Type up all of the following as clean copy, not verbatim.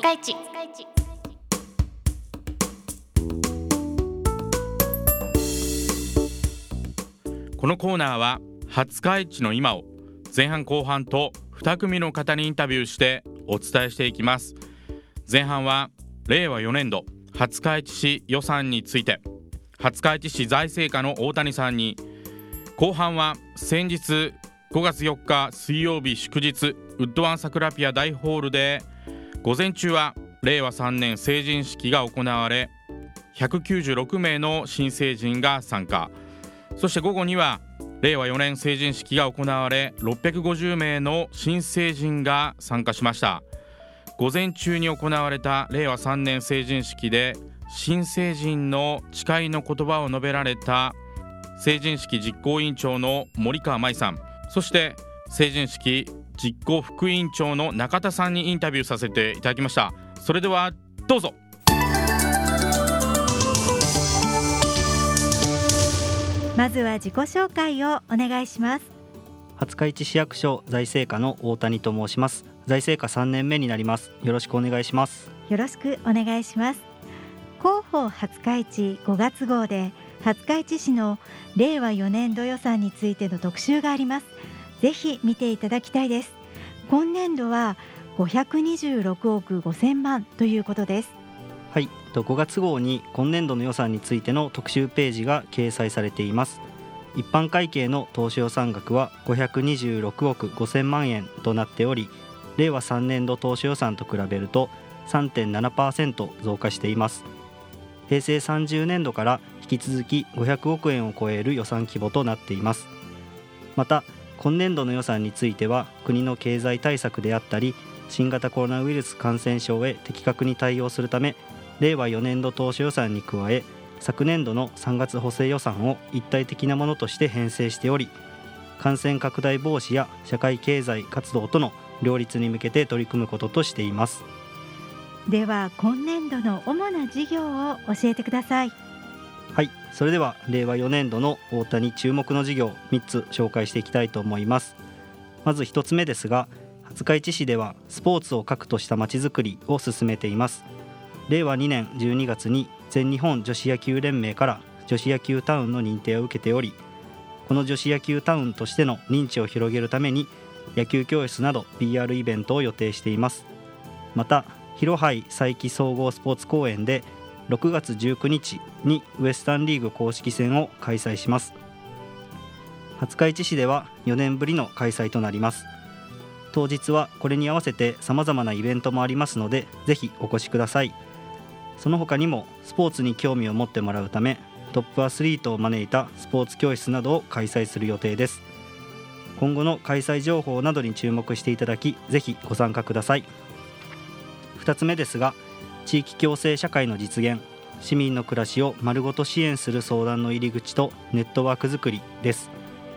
日市。 このコーナーは廿日市の今を前半後半と2組の方にインタビューしてお伝えしていきます。前半は令和4年度廿日市市予算について、廿日市市財政課の大谷さんに、後半は先日5月4日水曜日祝日ウッドワンサクラピア大ホールで午前中は令和3年成人式が行われ、196名の新成人が参加。そして午後には令和4年成人式が行われ、650名の新成人が参加しました。午前中に行われた令和3年成人式で新成人の誓いの言葉を述べられた成人式実行委員長の森川舞さん、そして成人式実行副委員長の中田さんにインタビューさせていただきました。それではどうぞ。 まずは自己紹介をお願いします。 廿日市市役所財政課の大谷と申します。財政課3年目になります。よろしくお願いします。 よろしくお願いします。広報廿日市5月号で廿日市市の令和4年度予算についての特集があります。ぜひ見ていただきたいです。今年度は526億5000万ということです。 はい、5月号に今年度の予算についての特集ページが掲載されています。一般会計の当初予算額は526億5000万円となっており、令和3年度当初予算と比べると 3.7% 増加しています。平成30年度から引き続き500億円を超える予算規模となっています。また今年度の予算については、国の経済対策であったり新型コロナウイルス感染症へ的確に対応するため、令和4年度当初予算に加え、昨年度の3月補正予算を一体的なものとして編成しており、感染拡大防止や社会経済活動との両立に向けて取り組むこととしています。 では今年度の主な事業を教えてください。 はい、それでは令和4年度の大谷注目の事業3つ紹介していきたいと思います。まず1つ目ですが、廿日市市ではスポーツを核としたまちづくりを進めています。令和2年12月に全日本女子野球連盟から女子野球タウンの認定を受けており、この女子野球タウンとしての認知を広げるために野球教室など PR イベントを予定しています。また広杯佐伯総合スポーツ公園で6月19日にウエスタンリーグ公式戦を開催します。廿日市市では4年ぶりの開催となります。当日はこれに合わせて様々なイベントもありますので、ぜひお越しください。その他にもスポーツに興味を持ってもらうため、トップアスリートを招いたスポーツ教室などを開催する予定です。今後の開催情報などに注目していただき、ぜひご参加ください。2つ目ですが、地域共生社会の実現、市民の暮らしを丸ごと支援する相談の入り口とネットワークづくりです。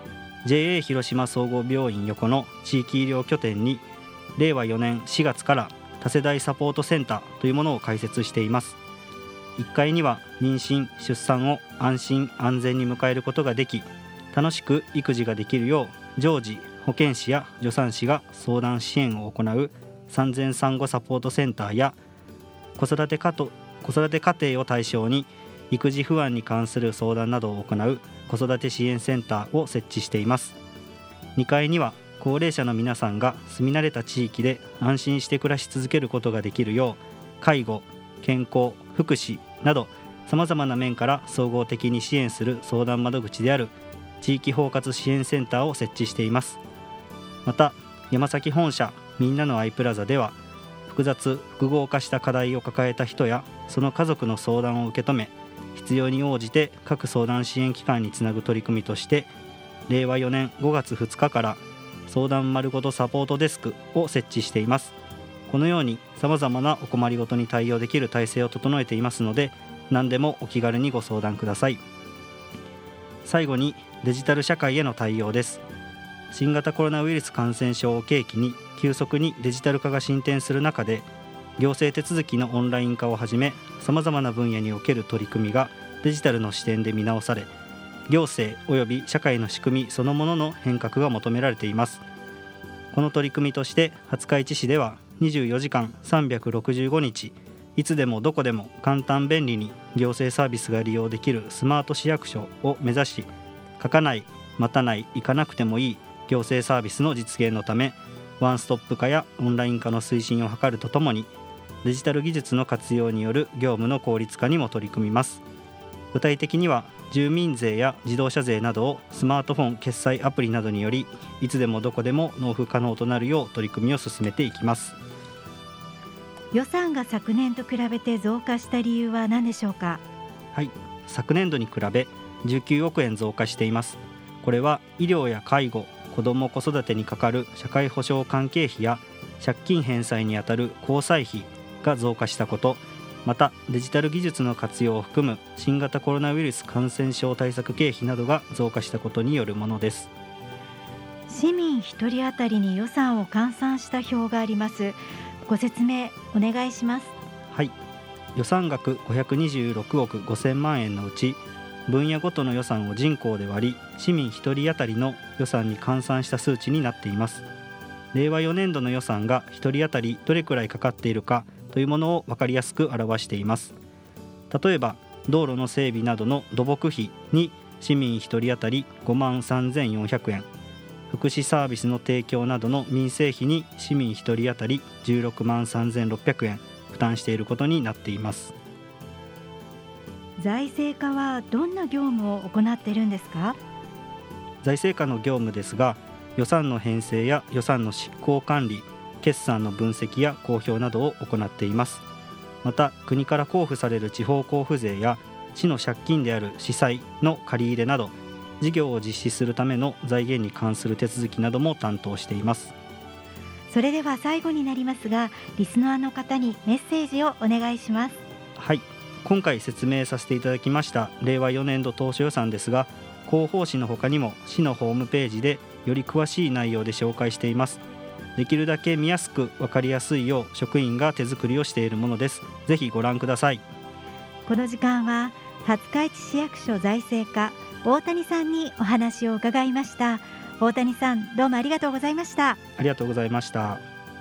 JA 広島総合病院横の地域医療拠点に令和4年4月から多世代サポートセンターというものを開設しています。1階には妊娠・出産を安心安全に迎えることができ、楽しく育児ができるよう常時保健師や助産師が相談支援を行う産前産後サポートセンターや、子育て家庭を対象に育児不安に関する相談などを行う子育て支援センターを設置しています。2階には高齢者の皆さんが住み慣れた地域で安心して暮らし続けることができるよう、介護、健康、福祉などさまざまな面から総合的に支援する相談窓口である地域包括支援センターを設置しています。また山崎本社みんなのアイプラザでは、複雑複合化した課題を抱えた人やその家族の相談を受け止め、必要に応じて各相談支援機関につなぐ取り組みとして、令和4年5月2日から相談丸ごとサポートデスクを設置しています。このようにさまざまなお困りごとに対応できる体制を整えていますので、何でもお気軽にご相談ください。最後にデジタル社会への対応です。新型コロナウイルス感染症を契機に急速にデジタル化が進展する中で、行政手続きのオンライン化をはじめ、さまざまな分野における取り組みがデジタルの視点で見直され、行政及び社会の仕組みそのものの変革が求められています。この取り組みとして廿日市市では 24時間365日いつでもどこでも簡単便利に行政サービスが利用できるスマート市役所を目指し、書かない、待たない、行かなくてもいい行政サービスの実現のため、ワンストップ化やオンライン化の推進を図るとともに、デジタル技術の活用による業務の効率化にも取り組みます。具体的には住民税や自動車税などをスマートフォン決済アプリなどによりいつでもどこでも納付可能となるよう取り組みを進めていきます。 予算が昨年と比べて増加した理由は何でしょうか？ はい、昨年度に比べ19億円増加しています。これは医療や介護、子ども子育てにかかる社会保障関係費や借金返済にあたる公債費が増加したこと、またデジタル技術の活用を含む新型コロナウイルス感染症対策経費などが増加したことによるものです。 市民1人当たりに予算を換算した表があります。ご説明お願いします。 はい、予算額526億5000万円のうち分野ごとの予算を人口で割り市民1人当たりの予算に換算した数値になっています。令和4年度の予算が1人当たりどれくらいかかっているかというものを分かりやすく表しています。例えば道路の整備などの土木費に市民1人当たり5万3400円、福祉サービスの提供などの民生費に市民1人当たり16万3600円負担していることになっています。 財政課はどんな業務を行っているんですか？ 財政課の業務ですが、予算の編成や予算の執行管理、決算の分析や公表などを行っています。また国から交付される地方交付税や市の借金である市債の借り入れなど事業を実施するための財源に関する手続きなども担当しています。 それでは最後になりますが、リスナーの方にメッセージをお願いします。 はい、今回説明させていただきました令和4年度当初予算ですが、広報誌の他にも市のホームページでより詳しい内容で紹介しています。できるだけ見やすく分かりやすいよう職員が手作りをしているものです。ぜひご覧ください。 この時間は廿日市市役所財政課大谷さんにお話を伺いました。大谷さん、どうもありがとうございました。 ありがとうございました。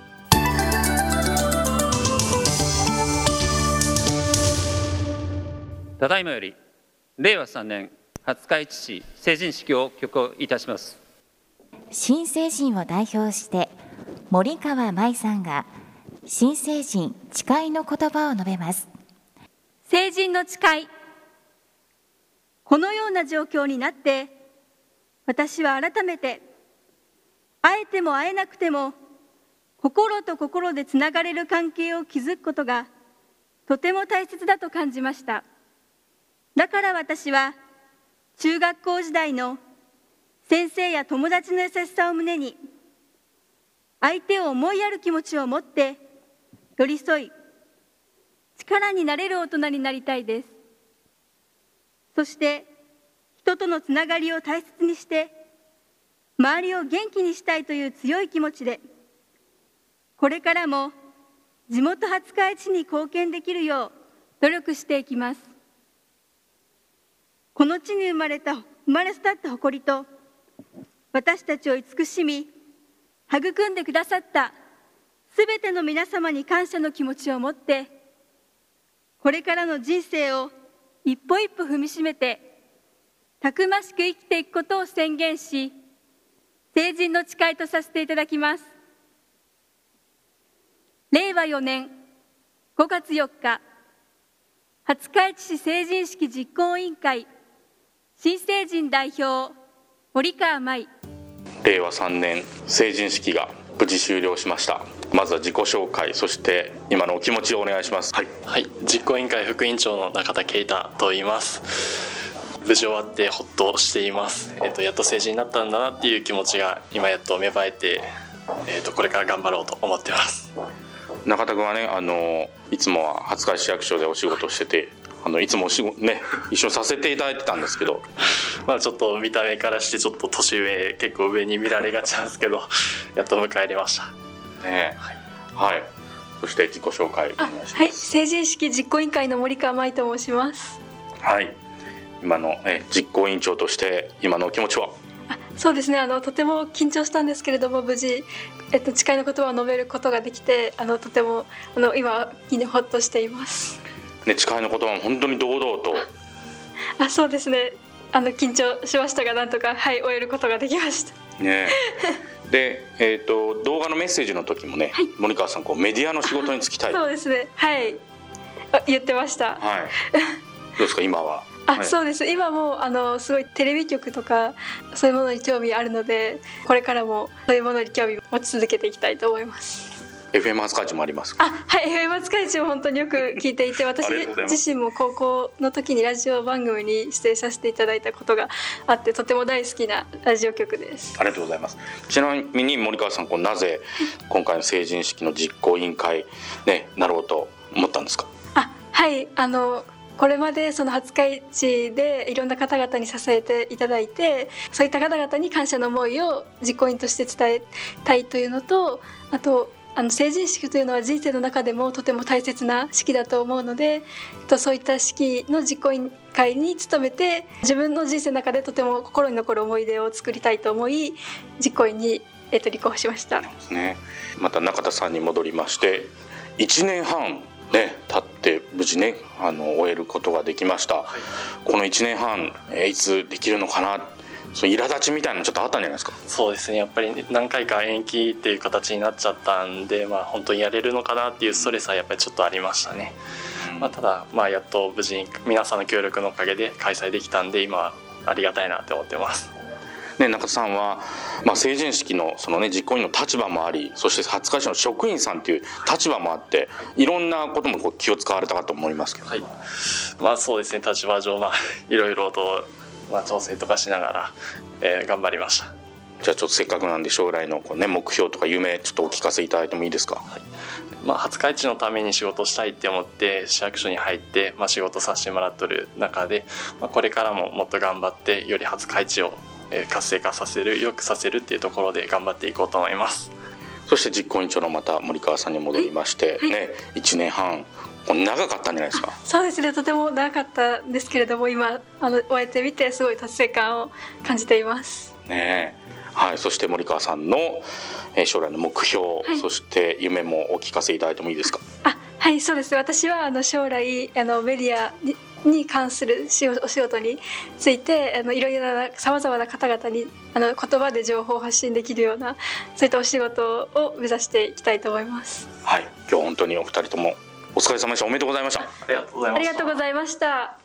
ただいまより令和3年廿日市市成人式を挙行いたします。 新成人を代表して森川舞さんが新成人誓いの言葉を述べます。 成人の誓い。このような状況になって私は改めて会えても会えなくても心と心でつながれる関係を築くことがとても大切だと感じました。だから私は中学校時代の先生や友達の優しさを胸に相手を思いやる気持ちを持って寄り添い力になれる大人になりたいです。そして人とのつながりを大切にして周りを元気にしたいという強い気持ちでこれからも地元廿日市市に貢献できるよう努力していきます。この地に生まれ育った誇りと私たちを慈しみ育んでくださったすべての皆様に感謝の気持ちを持ってこれからの人生を一歩一歩踏みしめてたくましく生きていくことを宣言し成人の誓いとさせていただきます。令和4年5月4日廿日市市成人式実行委員会新成人代表森川舞。 令和3年成人式が無事終了しました。まずは自己紹介、そして今のお気持ちをお願いします。 はい、実行委員会副委員長の中田啓太と言います。無事終わってほっとしています。やっと成人になったんだなっていう気持ちが今やっと芽生えて、これから頑張ろうと思ってます。 中田君はね、いつもは廿日市市役所でお仕事してていつもね一緒にさせていただいてたんですけどまあちょっと見た目からしてちょっと年上、結構上に見られがちなんですけどやっと迎え入れましたね。はい、そして自己紹介お願いします。 はい、成人式実行委員会の森川舞と申します。 はい、今の実行委員長として今のお気持ちは？ そうですね、とても緊張したんですけれども無事、誓いの言葉を述べることができてとても今ほっとしています、 ね、誓いの言葉も本当に堂々とそうですね、緊張しましたがなんとか終えることができましたね。で、動画のメッセージの時もね、森川さんメディアの仕事に就きたいそうですね、言ってました、 どうですか今は。 そうです、今もすごいテレビ局とかそういうものに興味あるのでこれからもそういうものに興味を持ち続けていきたいと思います。 FM 廿日市もあります。 FM 廿日市も本当によく聞いていて私自身も高校の時にラジオ番組に出演させていただいたことがあってとても大好きなラジオ局です。 ありがとうございます。ちなみに森川さんなぜ今回の成人式の実行委員会ねなろうと思ったんですか。 これまでその廿日市でいろんな方々に支えていただいてそういった方々に感謝の思いを実行委員として伝えたいというのとあと成人式というのは人生の中でもとても大切な式だと思うのでそういった式の実行委員会に努めて自分の人生の中でとても心に残る思い出を作りたいと思い実行委員に立候補しました、 また中田さんに戻りまして1年半経って無事終えることができました、この1年半いつできるのかなその苛立ちみたいなのちょっとあったんじゃないですか。 そうですね、やっぱり何回か延期っていう形になっちゃったんで、本当にやれるのかなっていうストレスはやっぱりちょっとありましたね、ただやっと無事に皆さんの協力のおかげで開催できたんで今はありがたいなって思ってます中田さんは、成人式の実行委員の立場もありそして廿日市の職員さんという立場もあっていろんなことも気を使われたかと思いますけど、 そうですね、立場上いろいろと調整とかしながら、頑張りました。 じゃあちょっとせっかくなんで将来の目標とか夢ちょっとお聞かせいただいてもいいですか。 廿日市のために仕事したいって思って市役所に入って、仕事させてもらっとる中で、これからももっと頑張ってより廿日市を活性化させる良くさせるっていうところで頑張っていこうと思います。 そして実行委員長のまた森川さんに戻りまして、1年半長かったんじゃないですか。 そうですね、とても長かったんですけれども今終えてみてすごい達成感を感じていますそして森川さんの将来の目標、そして夢もお聞かせいただいてもいいですか。 そうです、私は将来メディアに関するお仕事についていろいろなさまざまな方々に言葉で情報を発信できるようなそういったお仕事を目指していきたいと思います。 今日本当にお二人ともお疲れ様でした。おめでとうございました。 ありがとうございました。 ありがとうございました。